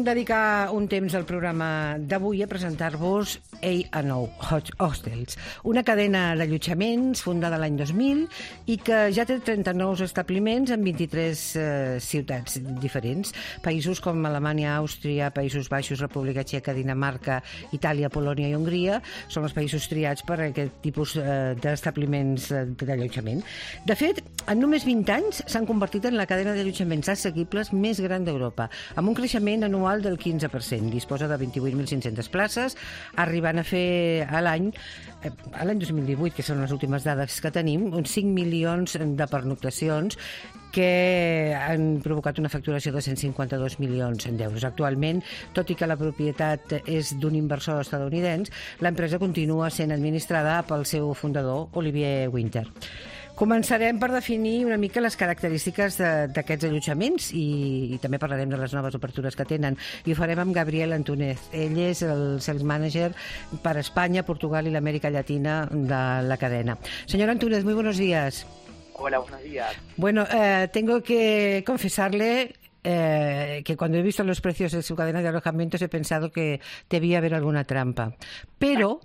dedicar un temps al programa d'avui a presentar-vos A&O Hostels, una cadena d'allotjaments fundada l'any 2000 i que ja té 39 establiments en 23 ciutats diferents. Països com Alemanya, Àustria, Països Baixos, República Txeca, Dinamarca, Itàlia, Polònia i Hongria són els països triats per a aquest tipus d'establiments d'allotjament. De fet, en només 20 anys s'han convertit en la cadena d'allotjaments assequibles més gran d'Europa, amb un creixement anual del 15%. Disposa de 28.500 places, arribant a fer a l'any 2018, que són les últimes dades que tenim, uns 5 milions de pernoctacions que han provocat una facturació de 152 milions d'euros. Actualment, tot i que la propietat és d'un inversor estadounidense, l'empresa continua sent administrada pel seu fundador, Olivier Winter. Començarem per definir una mica les característiques d'aquests allotjaments i també parlarem de les noves obertures que tenen. I ho farem amb Gabriel Antúnez. Ell és el sales manager per Espanya, Portugal y la América Latina de la cadena. Señor Antúnez, muy buenos días. Hola, buenos días. Bueno, tengo que confesarle que cuando he visto los precios de su cadena de alojamientos he pensado que debía haber alguna trampa. Pero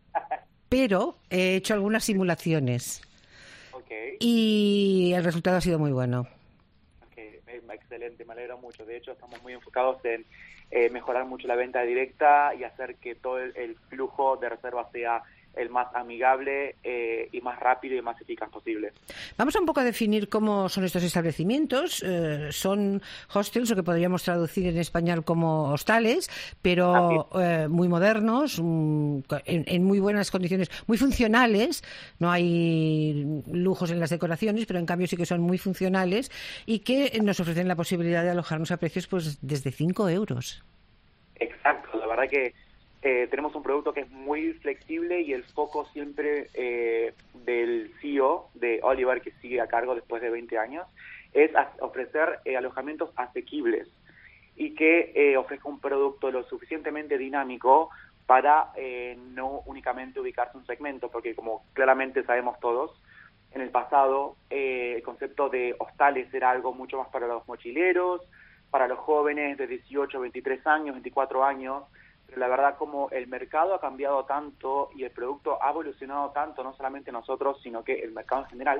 he hecho algunas simulaciones. Okay. Y el resultado ha sido muy bueno. Okay. Excelente, me alegro mucho. De hecho, estamos muy enfocados en mejorar mucho la venta directa y hacer que todo el flujo de reservas sea el más amigable y más rápido y más eficaz posible. Vamos un poco a definir cómo son estos establecimientos. Son hostels, o que podríamos traducir en español como hostales, pero muy modernos, en muy buenas condiciones, muy funcionales. No hay lujos en las decoraciones, pero en cambio sí que son muy funcionales y que nos ofrecen la posibilidad de alojarnos a precios pues desde 5 euros. Exacto, la verdad que tenemos un producto que es muy flexible y el foco siempre del CEO, de Oliver, que sigue a cargo después de 20 años, es ofrecer alojamientos asequibles y que ofrezca un producto lo suficientemente dinámico para no únicamente ubicarse en un segmento, porque como claramente sabemos todos, en el pasado el concepto de hostales era algo mucho más para los mochileros, para los jóvenes de 18, 23 años, 24 años, pero la verdad como el mercado ha cambiado tanto y el producto ha evolucionado tanto, no solamente nosotros, sino que el mercado en general,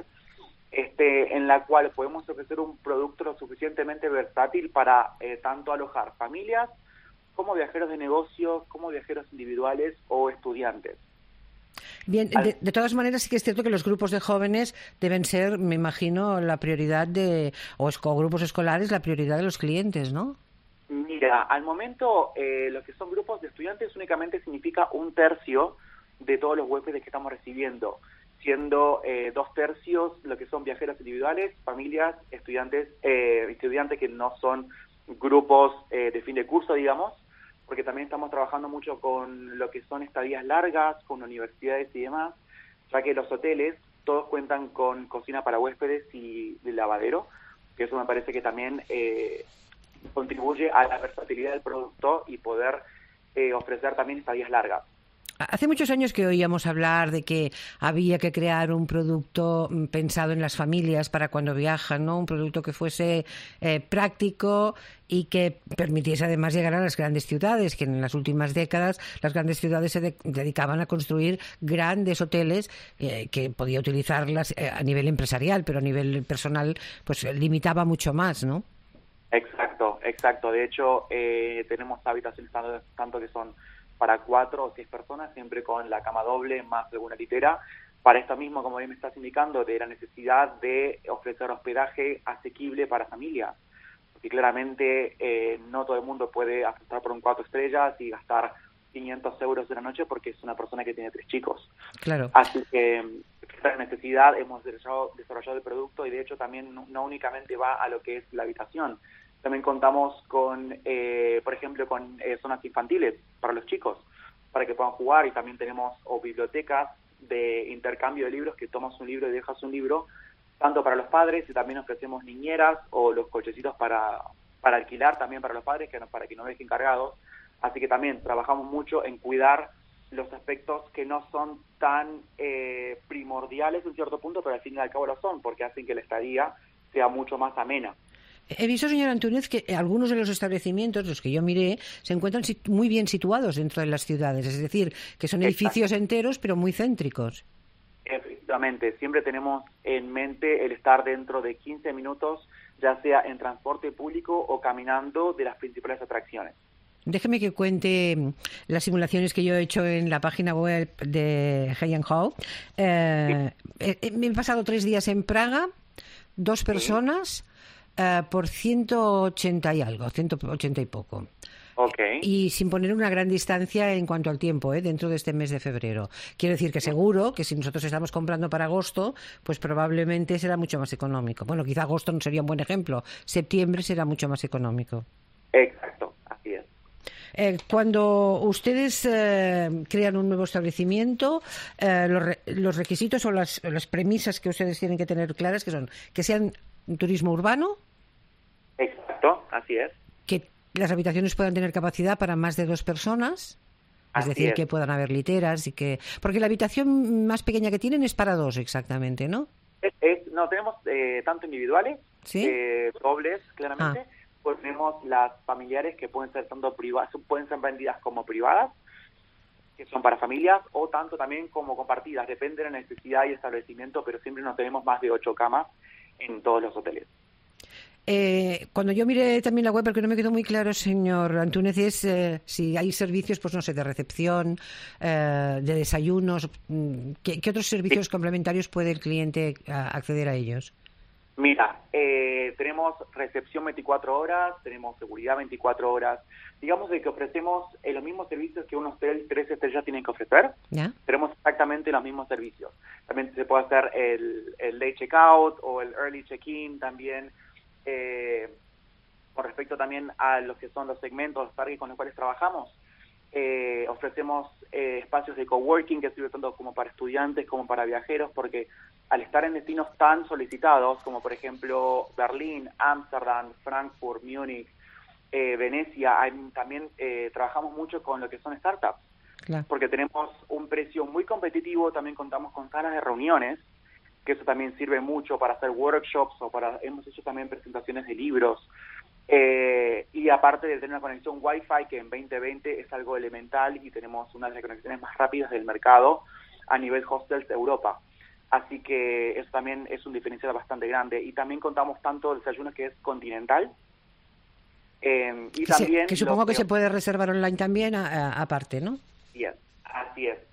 en la cual podemos ofrecer un producto lo suficientemente versátil para tanto alojar familias como viajeros de negocios, como viajeros individuales o estudiantes. Bien, de todas maneras sí que es cierto que los grupos de jóvenes deben ser, me imagino, la prioridad o grupos escolares, la prioridad de los clientes, ¿no? Mira, al momento lo que son grupos de estudiantes únicamente significa 1/3 de todos los huéspedes que estamos recibiendo, siendo 2/3 lo que son viajeros individuales, familias, estudiantes que no son grupos de fin de curso, digamos, porque también estamos trabajando mucho con lo que son estadías largas, con universidades y demás, ya que los hoteles todos cuentan con cocina para huéspedes y lavadero, que eso me parece que también contribuye a la versatilidad del producto y poder ofrecer también estadías largas. Hace muchos años que oíamos hablar de que había que crear un producto pensado en las familias para cuando viajan, ¿no? Un producto que fuese práctico y que permitiese además llegar a las grandes ciudades, que en las últimas décadas las grandes ciudades se dedicaban a construir grandes hoteles que podía utilizarlas a nivel empresarial, pero a nivel personal pues limitaba mucho más, ¿no? Exacto. De hecho, tenemos habitaciones tanto que son para 4 o 6 personas, siempre con la cama doble más alguna litera, para esto mismo, como bien me estás indicando, de la necesidad de ofrecer hospedaje asequible para familias, porque claramente no todo el mundo puede apostar por un 4 estrellas y gastar 500 euros de la noche porque es una persona que tiene 3 chicos. Claro. Así que esta necesidad hemos desarrollado el producto y de hecho también no únicamente va a lo que es la habitación. También contamos con, por ejemplo, con zonas infantiles para los chicos, para que puedan jugar, y también tenemos bibliotecas de intercambio de libros, que tomas un libro y dejas un libro, tanto para los padres, y también ofrecemos niñeras o los cochecitos para alquilar también para los padres, para que no dejen cargados. Así que también trabajamos mucho en cuidar los aspectos que no son tan primordiales en cierto punto, pero al fin y al cabo lo son, porque hacen que la estadía sea mucho más amena. He visto, señor Antúnez, que algunos de los establecimientos, los que yo miré, se encuentran muy bien situados dentro de las ciudades, es decir, que son edificios enteros, pero muy céntricos. Efectivamente, siempre tenemos en mente el estar dentro de 15 minutos, ya sea en transporte público o caminando de las principales atracciones. Déjeme que cuente las simulaciones que yo he hecho en la página web de Hay & Ho. Me he pasado 3 días en Praga, 2 personas, por 180 y algo, 180 y poco. Okay. Y sin poner una gran distancia en cuanto al tiempo, dentro de este mes de febrero. Quiero decir que seguro que si nosotros estamos comprando para agosto, pues probablemente será mucho más económico. Bueno, quizá agosto no sería un buen ejemplo. Septiembre será mucho más económico. Exacto, así es. Cuando ustedes crean un nuevo establecimiento, los requisitos o las premisas que ustedes tienen que tener claras, que son que sean un turismo urbano. Exacto, así es. Que las habitaciones puedan tener capacidad para más de 2 personas. Es decir, que puedan haber literas y que... Porque la habitación más pequeña que tienen es para 2 exactamente, ¿no? No, tenemos tanto individuales, ¿sí? dobles, claramente. Pues tenemos las familiares que pueden ser tanto privadas, pueden ser vendidas como privadas, que son para familias, o tanto también como compartidas. Depende de la necesidad y establecimiento, pero siempre no tenemos más de 8 camas en todos los hoteles. Cuando yo miré también la web, porque no me quedó muy claro, señor Antúnez, es si hay servicios, pues no sé, de recepción, de desayunos. ¿Qué otros servicios complementarios puede el cliente acceder a ellos? Mira, tenemos recepción 24 horas, tenemos seguridad 24 horas. Digamos de que ofrecemos los mismos servicios que un hotel 3 estrellas tienen que ofrecer. ¿Ya? Tenemos exactamente los mismos servicios. También se puede hacer el late checkout o el early check-in también. Con respecto también a los que son los segmentos, los targets con los cuales trabajamos, ofrecemos espacios de coworking que sirven tanto como para estudiantes como para viajeros, porque al estar en destinos tan solicitados como por ejemplo Berlín, Ámsterdam, Frankfurt, Múnich, Venecia, también trabajamos mucho con lo que son startups, claro, porque tenemos un precio muy competitivo. También contamos con salas de reuniones, que eso también sirve mucho para hacer workshops o hemos hecho también presentaciones de libros. Y aparte de tener una conexión Wi-Fi, que en 2020 es algo elemental y tenemos una de las conexiones más rápidas del mercado a nivel hostels de Europa. Así que eso también es un diferencial bastante grande. Y también contamos tanto el desayuno que es continental. Y también que supongo que se puede reservar online también, aparte, ¿no? Así es.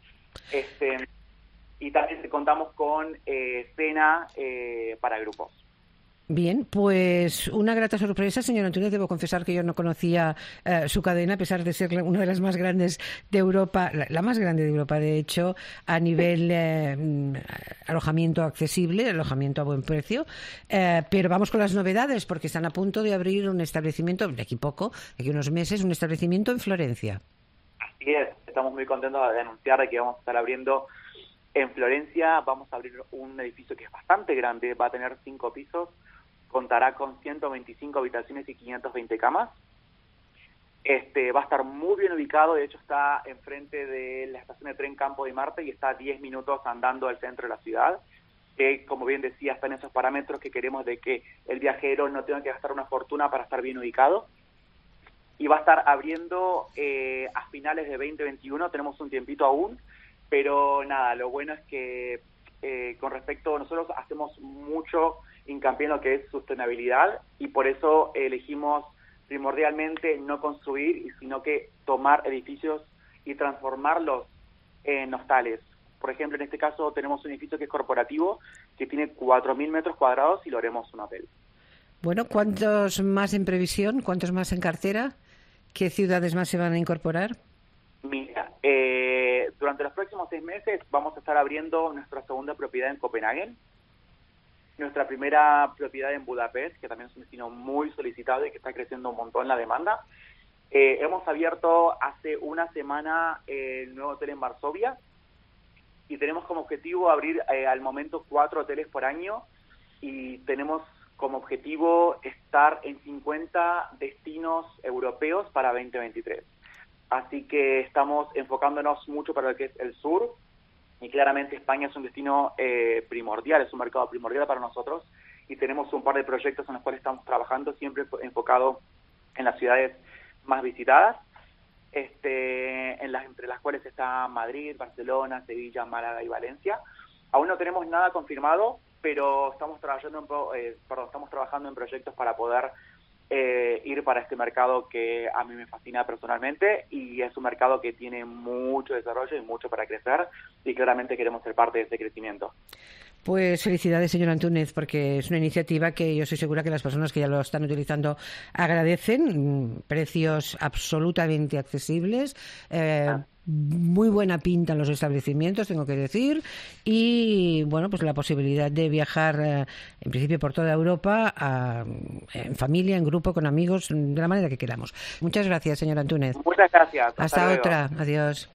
Y también contamos con cena para grupos. Bien, pues una grata sorpresa, señor Antúnez. Debo confesar que yo no conocía su cadena, a pesar de ser una de las más grandes de Europa, la más grande de Europa, de hecho, a nivel alojamiento accesible, alojamiento a buen precio. Pero vamos con las novedades, porque están a punto de abrir un establecimiento, de aquí unos meses, un establecimiento en Florencia. Así es, estamos muy contentos de anunciar que vamos a estar abriendo en Florencia. Vamos a abrir un edificio que es bastante grande, va a tener 5 pisos, contará con 125 habitaciones y 520 camas. Va a estar muy bien ubicado, de hecho está enfrente de la estación de tren Campo de Marte y está a 10 minutos andando al centro de la ciudad, que como bien decía, están esos parámetros que queremos de que el viajero no tenga que gastar una fortuna para estar bien ubicado. Y va a estar abriendo a finales de 2021, tenemos un tiempito aún, pero nada, lo bueno es que con respecto, nosotros hacemos mucho hincapié en lo que es sustentabilidad y por eso elegimos primordialmente no construir, sino que tomar edificios y transformarlos en hostales. Por ejemplo, en este caso tenemos un edificio que es corporativo, que tiene 4.000 metros cuadrados y lo haremos un hotel. Bueno, ¿cuántos más en previsión? ¿Cuántos más en cartera? ¿Qué ciudades más se van a incorporar? Mira, durante los próximos 6 meses vamos a estar abriendo nuestra segunda propiedad en Copenhague, nuestra primera propiedad en Budapest, que también es un destino muy solicitado y que está creciendo un montón la demanda. Hemos abierto hace una semana el nuevo hotel en Varsovia y tenemos como objetivo abrir al momento 4 hoteles por año y tenemos como objetivo estar en 50 destinos europeos para 2023. Así que estamos enfocándonos mucho para lo que es el sur, Y claramente España es un destino primordial, es un mercado primordial para nosotros, y tenemos un par de proyectos en los cuales estamos trabajando, siempre enfocado en las ciudades más visitadas, entre las cuales está Madrid, Barcelona, Sevilla, Málaga y Valencia. Aún no tenemos nada confirmado, pero estamos trabajando en proyectos para poder ir para este mercado que a mí me fascina personalmente, y es un mercado que tiene mucho desarrollo y mucho para crecer, y claramente queremos ser parte de ese crecimiento. Pues felicidades, señor Antúnez, porque es una iniciativa que yo estoy segura que las personas que ya lo están utilizando agradecen. Precios absolutamente accesibles, muy buena pinta en los establecimientos, tengo que decir, y bueno, pues la posibilidad de viajar en principio por toda Europa, en familia, en grupo, con amigos, de la manera que queramos. Muchas gracias, señor Antúnez. Muchas gracias. Hasta otra. Adiós.